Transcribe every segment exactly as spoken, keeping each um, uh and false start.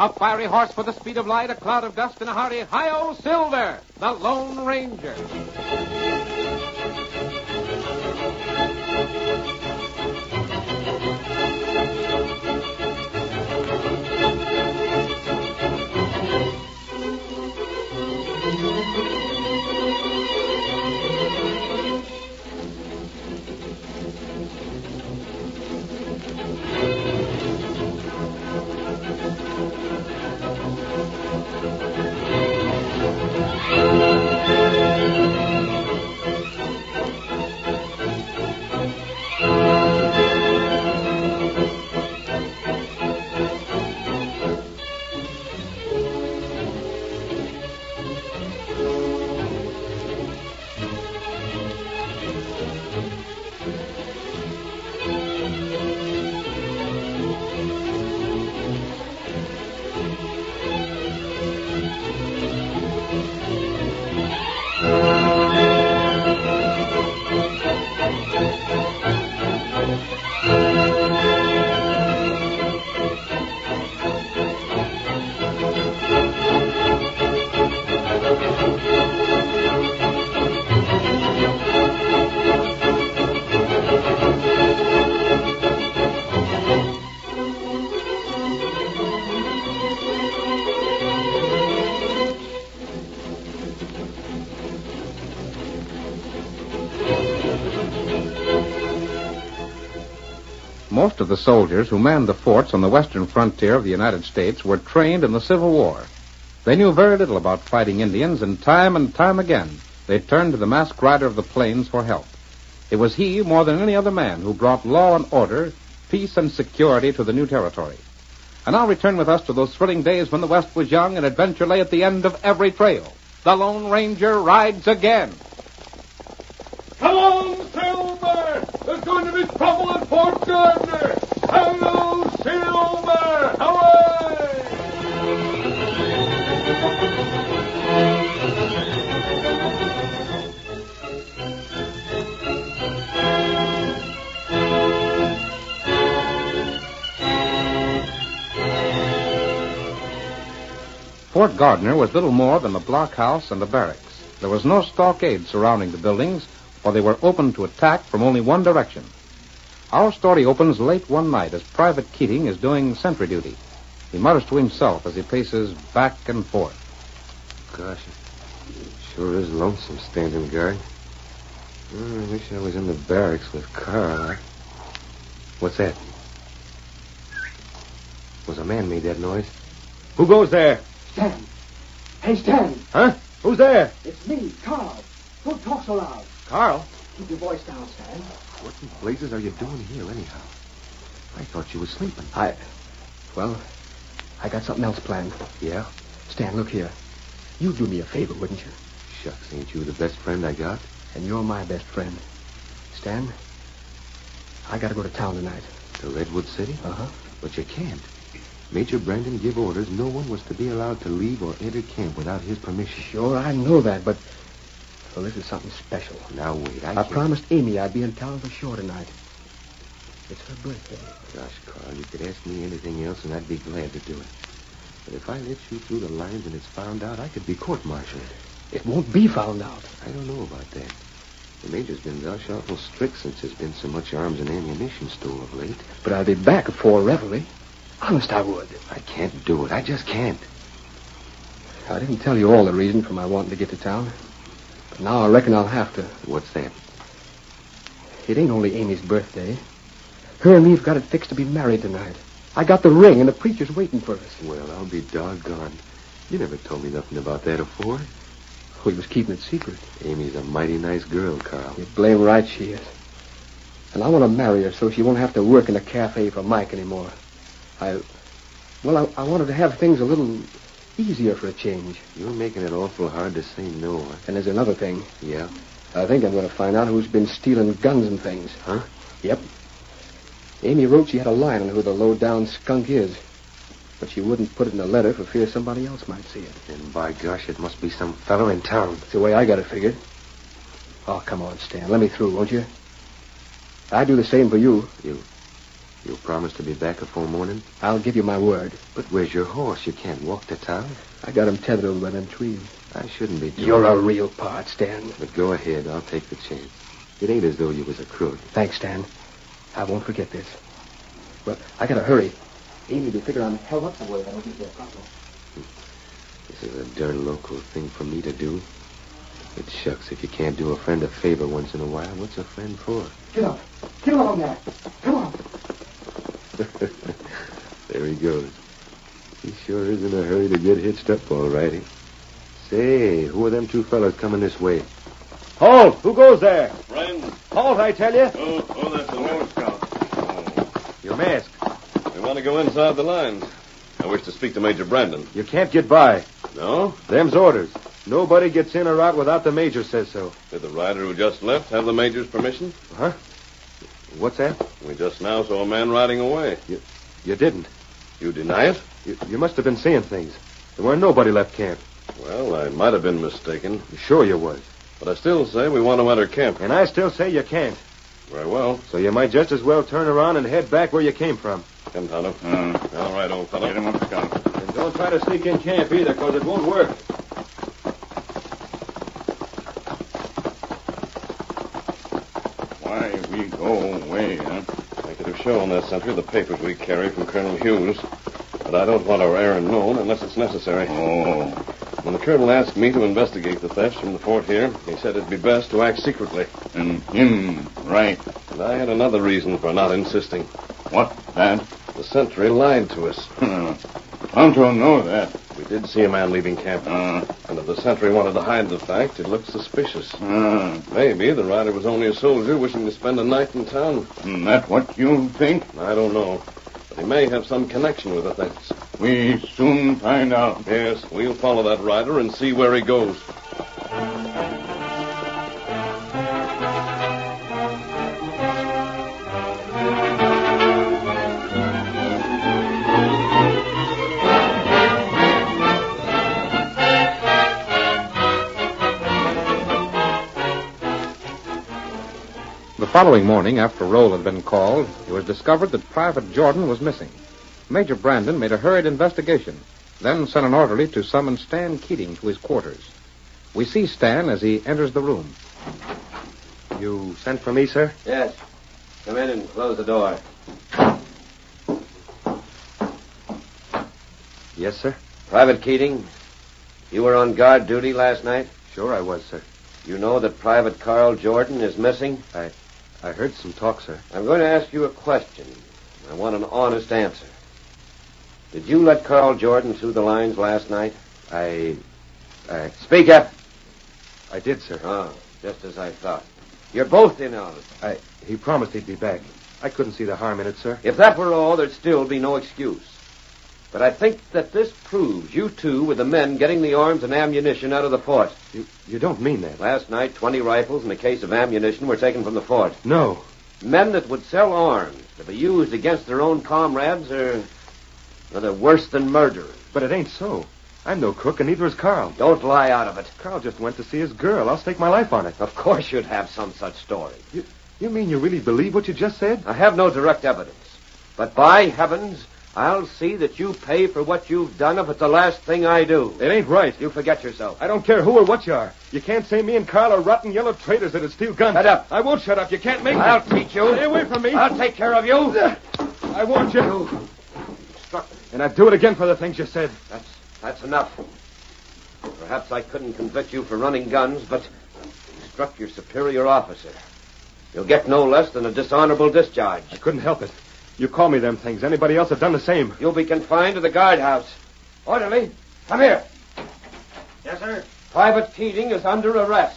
A fiery horse with the speed of light, a cloud of dust, and a hearty hi-yo Silver, the Lone Ranger. Most of the soldiers who manned the forts on the western frontier of the United States were trained in the Civil War. They knew very little about fighting Indians, and time and time again they turned to the masked rider of the plains for help. It was he, more than any other man, who brought law and order, peace and security to the new territory. And now return with us to those thrilling days when the West was young and adventure lay at the end of every trail. The Lone Ranger rides again. Come on, Silver! There's going to be trouble at Fort Gardner! Hello, Silver! Away! Fort Gardner was little more than a blockhouse and a barracks. There was no stockade surrounding the buildings, for they were open to attack from only one direction. Our story opens late one night as Private Keating is doing sentry duty. He mutters to himself as he paces back and forth. Gosh, it sure is lonesome standing guard. Oh, I wish I was in the barracks with Carl. I... What's that? Was a man made that noise? Who goes there? Stan. Hey, Stan. Huh? Who's there? It's me, Carl. Don't talk so loud. Carl? Keep your voice down, Stan. What in blazes are you doing here, anyhow? I thought you were sleeping. I... Well, I got something else planned. Yeah? Stan, look here. You'd do me a favor, wouldn't you? Shucks, ain't you the best friend I got? And you're my best friend. Stan, I gotta go to town tonight. To Redwood City? Uh-huh. But you can't. Major Brandon gave orders no one was to be allowed to leave or enter camp without his permission. Sure, I know that, but... Well, this is something special. Now, wait, I I can't... promised Amy I'd be in town for sure tonight. It's her birthday. Gosh, Carl, you could ask me anything else and I'd be glad to do it. But if I let you through the lines and it's found out, I could be court-martialed. It won't be found out. I don't know about that. The Major's been gosh awful strict since there's been so much arms and ammunition stowed of late. But I'll be back before reveille. Honest, I would. I can't do it. I just can't. I didn't tell you all the reason for my wanting to get to town. But now I reckon I'll have to. What's that? It ain't only Amy's birthday. Her and me've got it fixed to be married tonight. I got the ring, and the preacher's waiting for us. Well, I'll be doggone. You never told me nothing about that afore. We was keeping it secret. Amy's a mighty nice girl, Carl. You're blame right she is. And I want to marry her so she won't have to work in a cafe for Mike anymore. I... Well, I, I wanted to have things a little easier for a change. You're making it awful hard to say no. And there's another thing. Yeah? I think I'm going to find out who's been stealing guns and things. Huh? Yep. Amy wrote she had a line on who the low-down skunk is. But she wouldn't put it in a letter for fear somebody else might see it. And by gosh, it must be some fellow in town. That's the way I got it figured. Oh, come on, Stan. Let me through, won't you? I'd do the same for you. You... You promise to be back before morning? I'll give you my word. But where's your horse? You can't walk to town. I got him tethered over by them trees. I shouldn't be doing You're a real part, Stan. But go ahead. I'll take the chance. It ain't as though you was a crook. Thanks, Stan. I won't forget this. Well, I gotta hurry. Amy will be figuring I'm held up somewhere if I don't get there properly. This is a darn local thing for me to do. It shucks, if you can't do a friend a favor once in a while, what's a friend for? Get up. Get along there. Come on. There he goes. He sure is in a hurry to get hitched up, all righty. Say, who are them two fellas coming this way? Halt! Who goes there? Friend. Halt, I tell you. Oh, oh, that's the Lone Scout. Oh. Your mask. We want to go inside the lines. I wish to speak to Major Brandon. You can't get by. No? Them's orders. Nobody gets in or out without the major says so. Did the rider who just left have the Major's permission? Huh? What's that? We just now saw a man riding away. You didn't. You deny it? You, you must have been seeing things. There weren't nobody left camp. Well, I might have been mistaken. Sure you was. But I still say we want to enter camp. And I still say you can't. Very well. So you might just as well turn around and head back where you came from. Come, Tonto. Uh, All right, old fellow. Get him up, Scout. And don't try to sneak in camp either, because it won't work. Why we go away, huh? I could have shown that sentry the papers we carry from Colonel Hughes. But I don't want our errand known unless it's necessary. Oh. When the colonel asked me to investigate the thefts from the fort here, he said it'd be best to act secretly. And him, right. And I had another reason for not insisting. What, that? The sentry lied to us. Tonto know that. We did see a man leaving camp. Uh, And if the sentry wanted to hide the fact, it looked suspicious. uh, Maybe the rider was only a soldier wishing to spend a night in town. and that what you think? I don't know. But he may have some connection with the thefts. We soon find out. Yes, we'll follow that rider and see where he goes. The following morning, after roll had been called, it was discovered that Private Jordan was missing. Major Brandon made a hurried investigation, then sent an orderly to summon Stan Keating to his quarters. We see Stan as he enters the room. You sent for me, sir? Yes. Come in and close the door. Yes, sir. Private Keating, you were on guard duty last night? Sure I was, sir. You know that Private Carl Jordan is missing? I I heard some talk, sir. I'm going to ask you a question. I want an honest answer. Did you let Carl Jordan through the lines last night? I... I... Speak up. I did, sir. Oh, just as I thought. You're both in on it. I... He promised he'd be back. I couldn't see the harm in it, sir. If that were all, there'd still be no excuse. But I think that this proves you two were the men getting the arms and ammunition out of the fort. You you don't mean that. Last night, twenty rifles and a case of ammunition were taken from the fort. No. Men that would sell arms to be used against their own comrades are... well, they're worse than murderers. But it ain't so. I'm no crook, and neither is Carl. Don't lie out of it. Carl just went to see his girl. I'll stake my life on it. Of course you'd have some such story. You, you mean you really believe what you just said? I have no direct evidence. But by heavens, I'll see that you pay for what you've done if it's the last thing I do. It ain't right. You forget yourself. I don't care who or what you are. You can't say me and Carl are rotten yellow traitors that'd steal guns. Shut up. I won't shut up. You can't make me. I'll teach you. Stay away from me. I'll take care of you. I warned you. You struck me. And I'd do it again for the things you said. That's, that's enough. Perhaps I couldn't convict you for running guns, but you struck your superior officer. You'll get no less than a dishonorable discharge. I couldn't help it. You call me them things. Anybody else have done the same. You'll be confined to the guardhouse. Orderly, come here. Yes, sir. Private Keating is under arrest.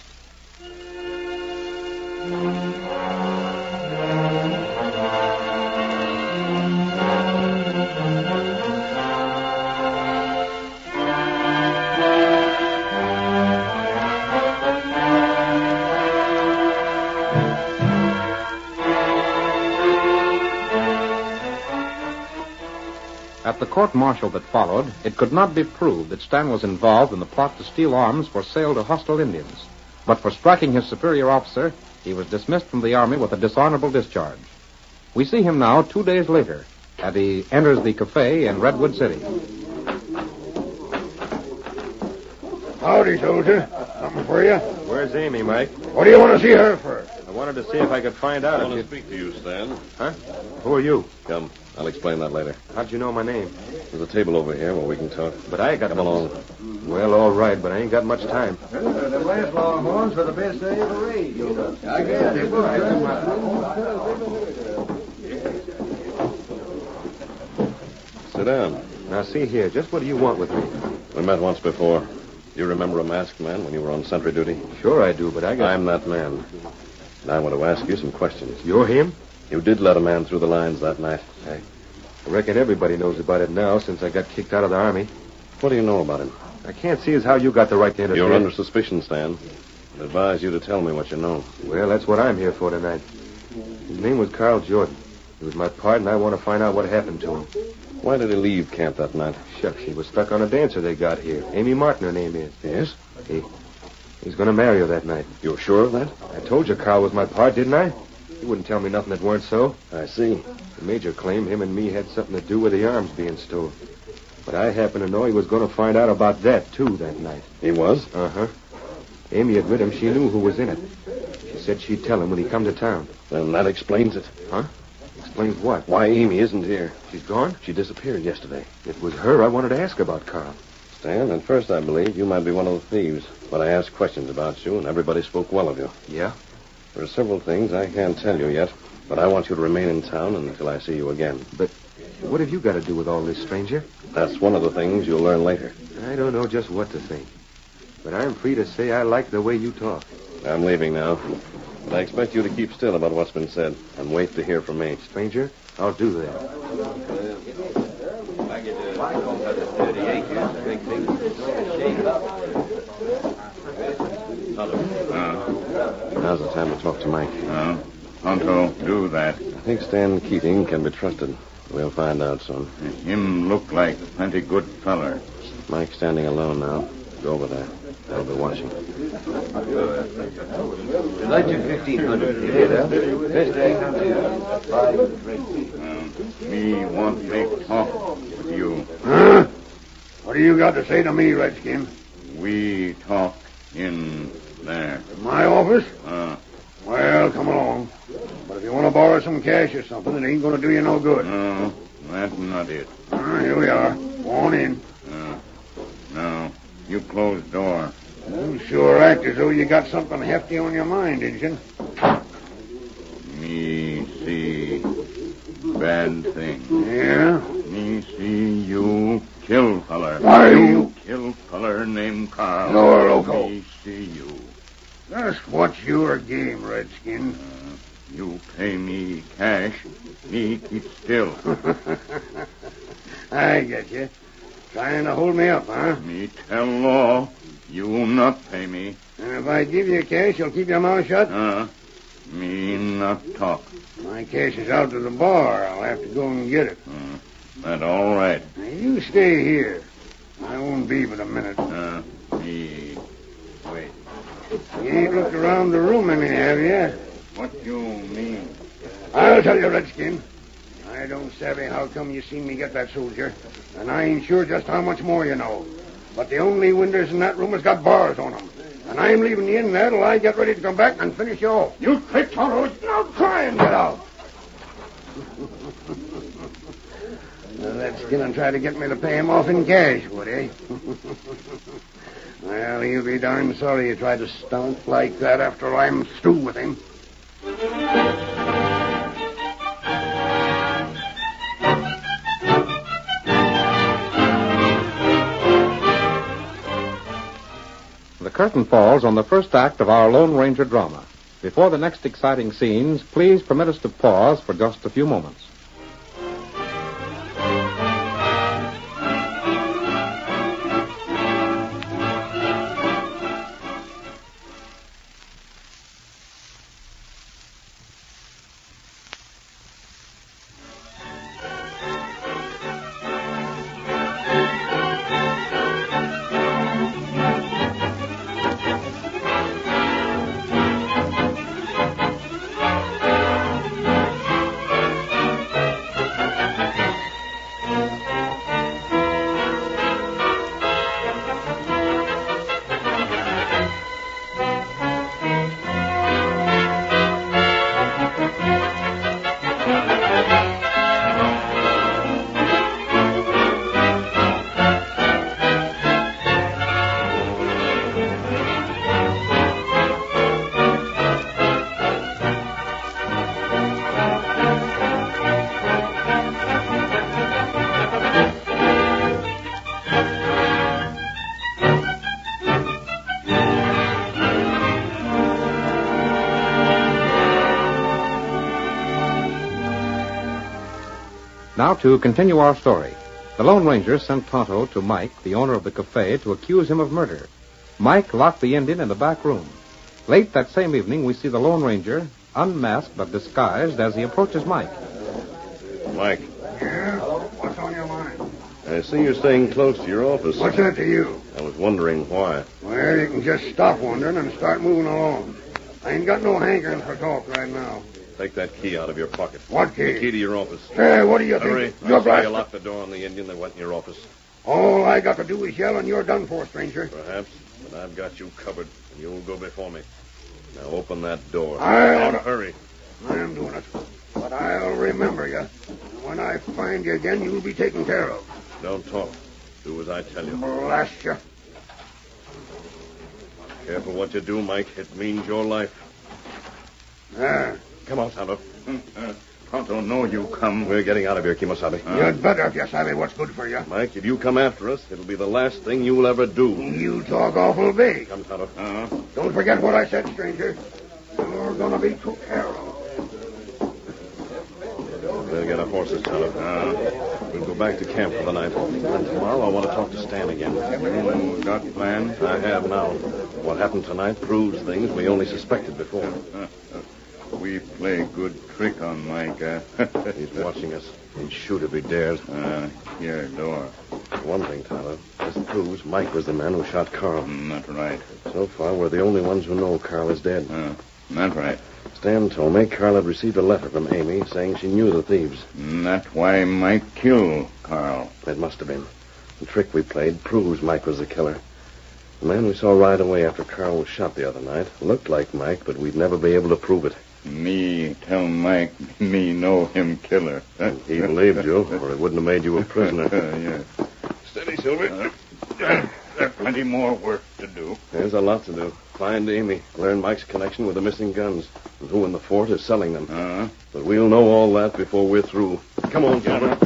At the court-martial that followed, it could not be proved that Stan was involved in the plot to steal arms for sale to hostile Indians. But for striking his superior officer, he was dismissed from the Army with a dishonorable discharge. We see him now two days later as he enters the cafe in Redwood City. Howdy, soldier. Something for you? Where's Amy, Mike? What do you want to see her for? I wanted to see if I could find out I if want you... to speak to you, Stan. Huh? Who are you? Come, I'll explain that later. How'd you know my name? There's a table over here where we can talk. But I ain't got Come no... along. Well, all right, but I ain't got much time. The last Longhorns were the best they ever raised. I guess they Sit down. Now, see here, just what do you want with me? We met once before. You remember a masked man when you were on sentry duty? Sure I do, but I got... I'm that man. And I want to ask you some questions. You're him? You did let a man through the lines that night. I reckon everybody knows about it now since I got kicked out of the Army. What do you know about him? I can't see as how you got the right to interfere. You're under suspicion, Stan. I advise you to tell me what you know. Well, that's what I'm here for tonight. His name was Carl Jordan. He was my part, and I want to find out what happened to him. Why did he leave camp that night? Shucks, he was stuck on a dancer they got here. Amy Martin, her name is. Yes? He, he's going to marry her that night. You're sure of that? I told you Carl was my part, didn't I? He wouldn't tell me nothing that weren't so. I see. The major claimed him and me had something to do with the arms being stolen. But I happen to know he was going to find out about that, too, that night. He was? Uh-huh. Amy admitted him she knew who was in it. She said she'd tell him when he come to town. Then that explains it. Huh? Explains what? Why Amy isn't here. She's gone? She disappeared yesterday. It was her I wanted to ask about, Carl. Stan, at first I believed you might be one of the thieves. But I asked questions about you, and everybody spoke well of you. Yeah? There are several things I can't tell you yet, but I want you to remain in town until I see you again. But what have you got to do with all this, stranger? That's one of the things you'll learn later. I don't know just what to think. But I'm free to say I like the way you talk. I'm leaving now. But I expect you to keep still about what's been said and wait to hear from me. Stranger, I'll do that. Now's the time to talk to Mike. Uh, Tonto, do that. I think Stan Keating can be trusted. We'll find out soon. Him look like plenty good feller. Mike's standing alone now. Go over there. They'll be watching. Light your fifteen hundred. You hear that? Uh, me want make talk with you. Huh? What do you got to say to me, Redskin? We talk in there. My office? Uh, Well, come along. But if you want to borrow some cash or something, it ain't going to do you no good. no, that's not it. Uh, here we are. Go on in. Uh, no, you close door. You sure act as though you got something hefty on your mind, Injun. Me see bad thing. Yeah? Me see you kill feller. Why, you you- kill feller named Carl. No, loco. Me see you. Just what's your game, Redskin? You pay me cash, me keep still. I get you. Trying to hold me up, huh? Me tell law, you not pay me. And if I give you cash, you'll keep your mouth shut? Uh, me not talk. My cash is out to the bar. I'll have to go and get it. Uh, that all right. Now, you stay here. I won't be but a minute. Uh, me wait. You ain't looked around the room any, have you? What you mean? I'll tell you, Redskin. I don't savvy how come you seen me get that soldier, and I ain't sure just how much more you know. But the only windows in that room has got bars on them. And I'm leaving you in there till I get ready to come back and finish you off. You trick, Tonto. Now try and get out. Now, that skin and try to get me to pay him off in cash, would he? Well, he'll be darn sorry you tried to stomp like that after I'm through with him. The curtain falls on the first act of our Lone Ranger drama. Before the next exciting scenes, please permit us to pause for just a few moments. Now to continue our story. The Lone Ranger sent Tonto to Mike, the owner of the cafe, to accuse him of murder. Mike locked the Indian in the back room. Late that same evening, we see the Lone Ranger, unmasked but disguised, as he approaches Mike. Mike, Yeah? What's on your mind? I see you're staying close to your office. What's that to you? I was wondering why. Well, you can just stop wondering and start moving along. I ain't got no hankering for talk right now. Take that key out of your pocket. What The key key? to your office. Hey, what do you Hurry. think? You're I saw you blasted. locked the door on the Indian that went in your office. All I got to do is yell and you're done for, stranger. Perhaps, but I've got you covered, and you'll go before me. Now open that door. I'll- Now hurry. I am doing it. But I'll remember you. And when I find you again, you'll be taken care of. Don't talk. Do as I tell you. Blast you. Careful what you do, Mike. It means your life. There. Come on, Tonto. Uh, Tonto, know you come. We're getting out of here, Kimosabe. You'd better if you savvy what's good for you. Mike, if you come after us, it'll be the last thing you'll ever do. You talk awful big. Come, Tonto. Uh, Don't forget what I said, stranger. You're gonna be took care of. We'll get our horses, Tonto. Uh, we'll go back to camp for the night. And tomorrow I want to talk to Stan again. you got plans? I have now. What happened tonight proves things we only suspected before. Uh, uh, we play good trick on Mike. Uh, He's watching us. He'd shoot if he dares. uh, here, door. One thing, Tyler. This proves Mike was the man who shot Carl. Mm, Not right. So far, we're the only ones who know Carl is dead. Uh, not right. Stan told me Carl had received a letter from Amy saying she knew the thieves. That's why Mike killed Carl. It must have been. The trick we played proves Mike was the killer. The man we saw ride away after Carl was shot the other night looked like Mike, but we'd never be able to prove it. Me tell Mike me know him killer. He believed you, or he wouldn't have made you a prisoner. yeah. Steady, Silver. Uh, there's plenty more work to do. There's a lot to do. Find Amy, learn Mike's connection with the missing guns, and who in the fort is selling them. Uh, But we'll know all that before we're through. Come on, Silver.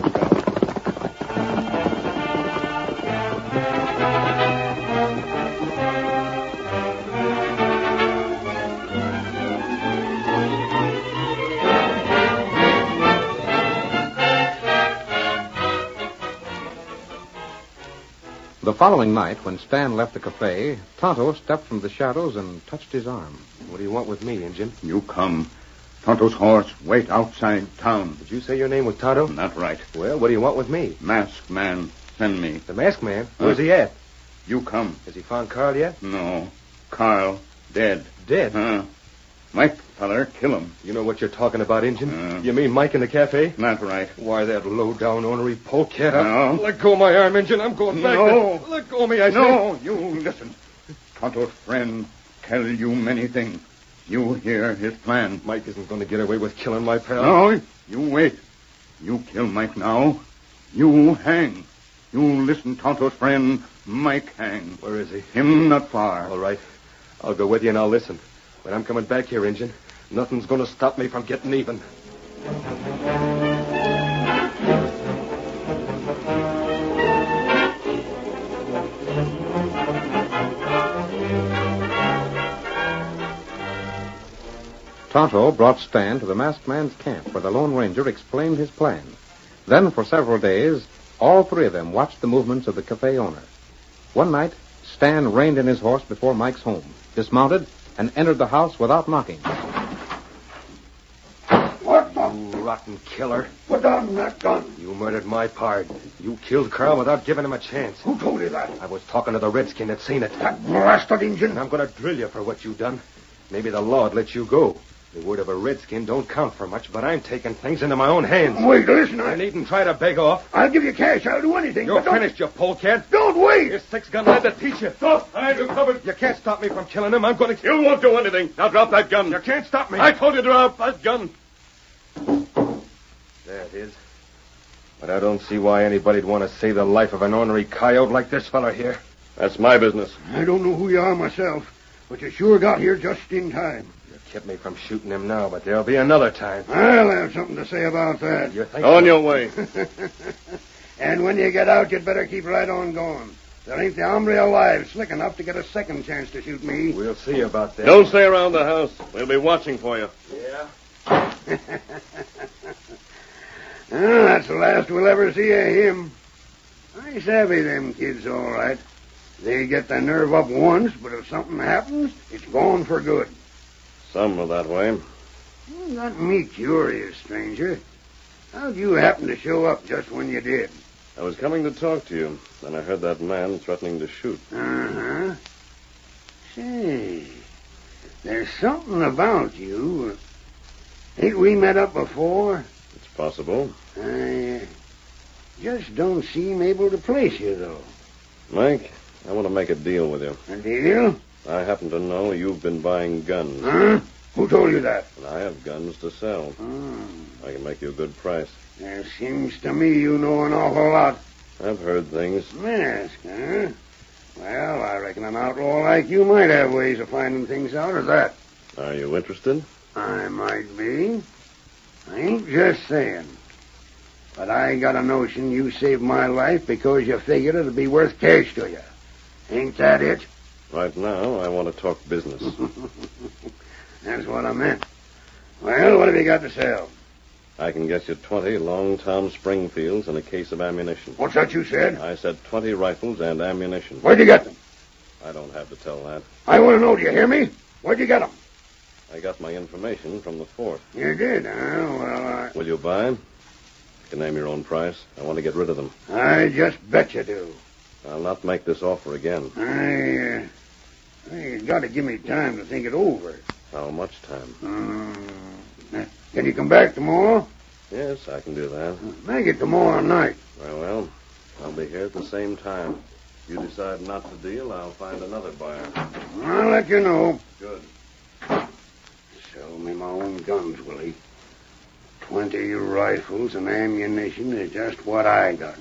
The following night, when Stan left the cafe, Tonto stepped from the shadows and touched his arm. What do you want with me, Injun? you come. Tonto's horse wait outside town. Did you say your name was Tonto? Not right. Well, what do you want with me? Masked man, send me. The masked man? Where's he at? You come. Has he found Carl yet? No. Carl, dead. Dead. Huh? Mike feller, kill him. You know what you're talking about, Injun? Uh. You mean Mike in the cafe? Not right. Why, that low-down, ornery polecat. No. Let go of my arm, Injun. I'm going back. No. There. Let go of me, I say. No, you listen. Tonto's friend tell you many things. You hear his plan. Mike isn't going to get away with killing my pal. No, you wait. You kill Mike now. You hang. You listen, Tonto's friend. Mike hang. Where is he? Him not far. All right. I'll go with you and I'll listen. But I'm coming back here, Injun. Nothing's going to stop me from getting even. Tonto brought Stan to the masked man's camp, where the Lone Ranger explained his plan. Then, for several days, all three of them watched the movements of the cafe owner. One night, Stan reined in his horse before Mike's home, dismounted, and entered the house without knocking. What the? You rotten killer. Put down that gun. You murdered my pard. You killed Carl without giving him a chance. Who told you that? I was talking to the redskin that seen it. That blasted Injun. And I'm going to drill you for what you done. Maybe the law'd let you go. The word of a redskin don't count for much, but I'm taking things into my own hands. Wait, listen. You I, needn't try to beg off. I'll give you cash. I'll do anything. You're but don't- finished, you polecat. Don't wait. Your six-gun lad to teach you. Stop. I do covered. You can't stop me from killing him. I'm going to kill. You won't do anything. Now drop that gun. You can't stop me. I told you to drop that gun. There it is. But I don't see why anybody'd want to save the life of an ornery coyote like this fella here. That's my business. I don't know who you are myself, but you sure got here just in time. You kept me from shooting him now, but there'll be another time. I'll have something to say about that. You think On your way. And when you get out, you'd better keep right on going. There ain't the hombre alive slick enough to get a second chance to shoot me. We'll see about that. Don't stay around the house. We'll be watching for you. Yeah? Well, that's the last we'll ever see of him. I savvy them kids all right. They get their nerve up once, but if something happens, it's gone for good. Some are that way. Well, got me curious, stranger. How'd you happen to show up just when you did? I was coming to talk to you, and I heard that man threatening to shoot. Uh-huh. Say, there's something about you. Ain't we met up before? It's possible. I uh, just don't seem able to place you, though. Mike, I want to make a deal with you. A deal? I happen to know you've been buying guns. Huh? Who told you that? And I have guns to sell. Oh. I can make you a good price. It seems to me you know an awful lot. I've heard things. Mask, huh? Well, I reckon an outlaw like you might have ways of finding things out, or that. Are you interested? I might be. I ain't just saying. But I got a notion you saved my life because you figured it'd be worth cash to you. Ain't that it? Right now, I want to talk business. That's what I meant. Well, what have you got to sell? I can get you twenty long Tom Springfields and a case of ammunition. What's that you said? I said twenty rifles and ammunition. Where'd you get them? I don't have to tell that. I want to know, do you hear me? Where'd you get them? I got my information from the fort. You did, huh? Well, I... Will you buy? You can name your own price. I want to get rid of them. I just bet you do. I'll not make this offer again. I, uh... You got to give me time to think it over. How much time? Um, can you come back tomorrow? Yes, I can do that. Make it tomorrow night. Very well. I'll be here at the same time. If you decide not to deal, I'll find another buyer. I'll let you know. Good. Sell me my own guns, Willie. Twenty rifles and ammunition is just what I got.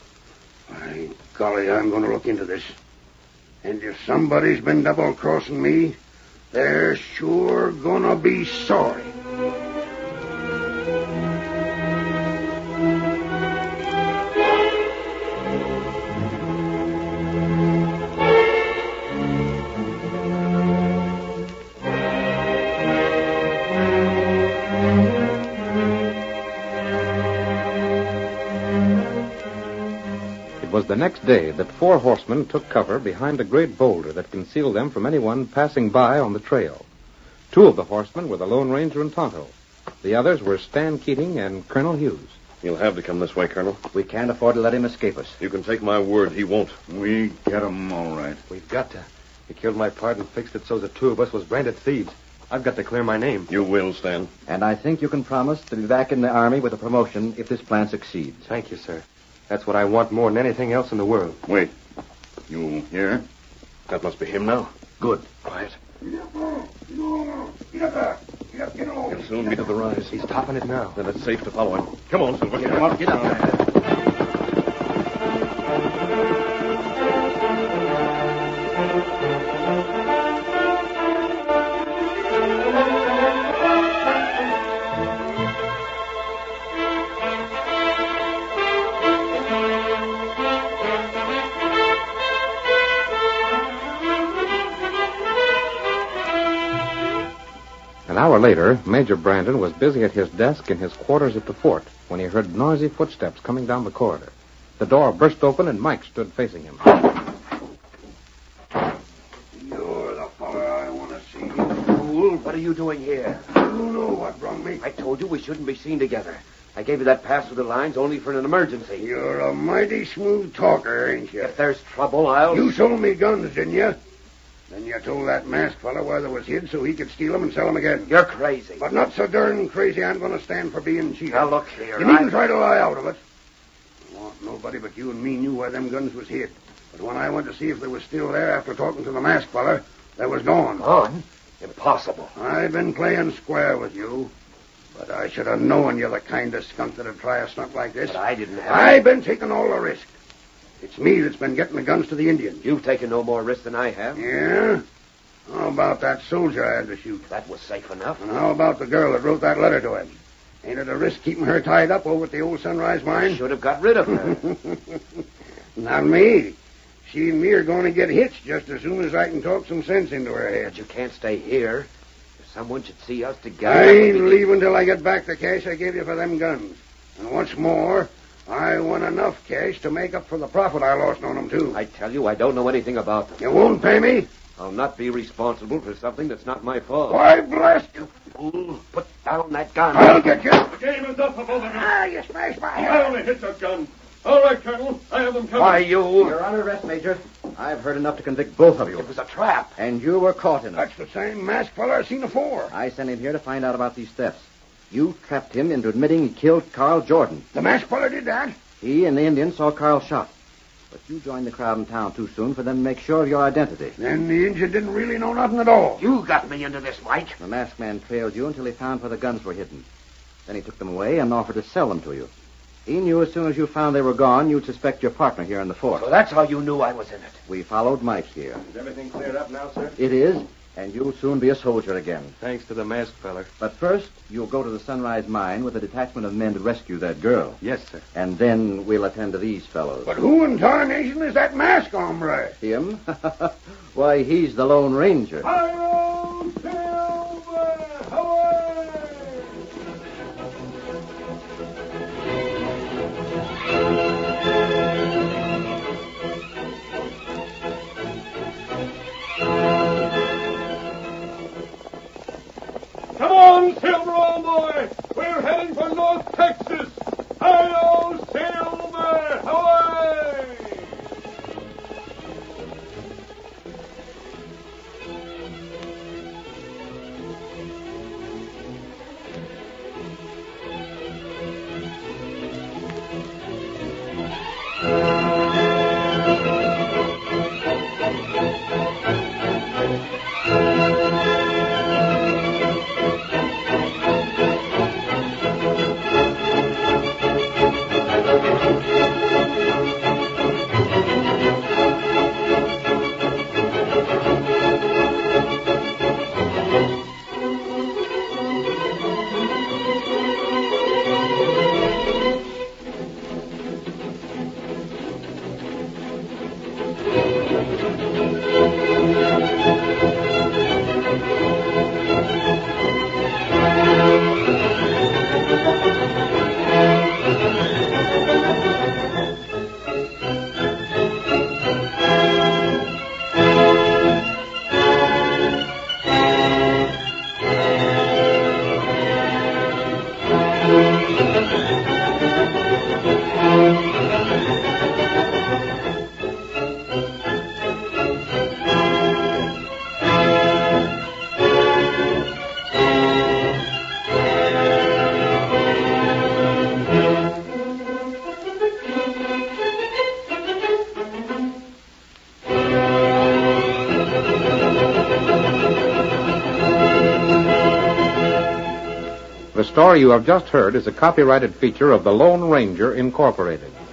By golly, I'm going to look into this. And if somebody's been double-crossing me, they're sure going to be sorry. It was the next day that four horsemen took cover behind a great boulder that concealed them from anyone passing by on the trail. Two of the horsemen were the Lone Ranger and Tonto. The others were Stan Keating and Colonel Hughes. He'll have to come this way, Colonel. We can't afford to let him escape us. You can take my word, he won't. We get 'em all right. We've got to. He killed my pard and fixed it so the two of us was branded thieves. I've got to clear my name. You will, Stan. And I think you can promise to be back in the Army with a promotion if this plan succeeds. Thank you, sir. That's what I want more than anything else in the world. Wait. You hear? That must be him now. Good. Quiet. Get up, get up there. Get up, get along. He'll soon be to the rise. He's topping it now. Then it's safe to follow him. Come on, Silver. Get up, get up there. An hour later, Major Brandon was busy at his desk in his quarters at the fort when he heard noisy footsteps coming down the corridor. The door burst open and Mike stood facing him. You're the fellow I want to see, you fool. What are you doing here? You know what brung me. I told you we shouldn't be seen together. I gave you that pass through the lines only for an emergency. You're a mighty smooth talker, ain't you? If there's trouble, I'll... You sold me guns, didn't you? Then you told that masked fellow where they was hid so he could steal them and sell them again. You're crazy. But not so darn crazy I'm going to stand for being cheated. Now, look here. You needn't I... try to lie out of it. I want nobody but you and me knew where them guns was hid. But when I went to see if they was still there after talking to the masked fella, they was gone. Gone? Impossible. I've been playing square with you. But I should have known you're the kind of skunk that'd try a stunt like this. But I didn't have... I've been taking all the risk. It's me that's been getting the guns to the Indians. You've taken no more risk than I have. Yeah? How about that soldier I had to shoot? That was safe enough. And how about the girl that wrote that letter to him? Ain't it a risk keeping her tied up over at the old Sunrise mine? I should have got rid of her. Not me. She and me are going to get hitched just as soon as I can talk some sense into her head. But you can't stay here. If someone should see us together... I ain't leaving till I get back the cash I gave you for them guns. And what's more, I won enough cash to make up for the profit I lost on them, too. I tell you, I don't know anything about them. You won't pay me? I'll not be responsible for something that's not my fault. Why, blast you! Fool, put down that gun. I'll get you. The game is up for both of you. Ah, you smashed my I head. only hit your gun. All right, Colonel. I have them covered. Why, you... You're under arrest, Major. I've heard enough to convict both of you. It was a trap. And you were caught in it. That's the same masked fella I've seen before. I sent him here to find out about these thefts. You trapped him into admitting he killed Carl Jordan. The masked fella did that? He and the Indian saw Carl shot. But you joined the crowd in town too soon for them to make sure of your identity. Then the Indian didn't really know nothing at all. You got me into this, Mike. The masked man trailed you until he found where the guns were hidden. Then he took them away and offered to sell them to you. He knew as soon as you found they were gone, you'd suspect your partner here in the fort. So that's how you knew I was in it. We followed Mike here. Is everything cleared up now, sir? It is, and you'll soon be a soldier again. Thanks to the masked feller. But first, you'll go to the Sunrise Mine with a detachment of men to rescue that girl. Yes, sir. And then we'll attend to these fellows. But who in tarnation is that masked hombre? Him? Why, he's the Lone Ranger. Hi-yo, Silver! Away! Come on, Silver, old boy! We're heading for North Texas! Hi-yo, Silver! Away! The story you have just heard is a copyrighted feature of the Lone Ranger, Incorporated.